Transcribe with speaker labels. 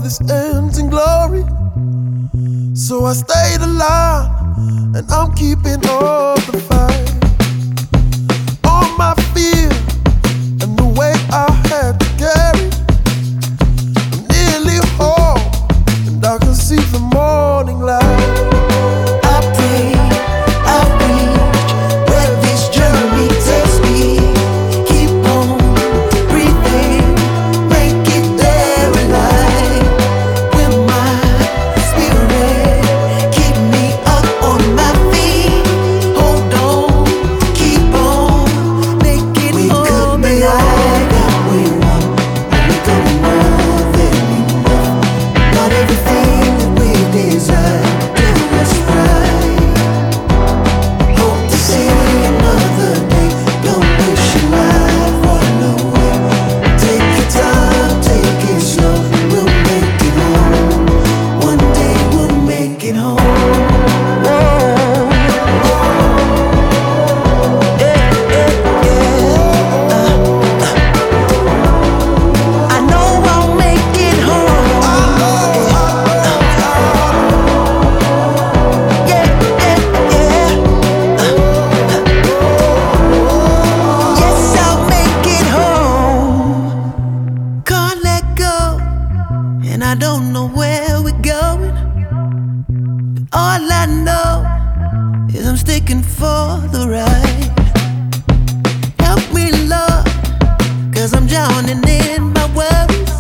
Speaker 1: this ends in glory. So I stayed alive, and I'm keeping all the fight. All my fear and the weight I had to carry, I'm nearly home, and I can see the morning light.
Speaker 2: I pray I'll reach where this journey takes me. Keep on breathing, make it there alive. With my spirit, keep me up on my feet. Hold on, keep on, make it we home. We could be all that we want, but we don't have enough. Not everything that we desire do us right. Hope to see another day. Don't wish your life run away. Take your time, take it slow. We'll make it home. One day we'll make it home. I know I'll make it home. Yeah. Yes, I'll make it home. Can't let go, and I don't know where we're going. But all I know is I'm sticking for the ride. Help me, Lord, 'cause I'm drowning in my worries.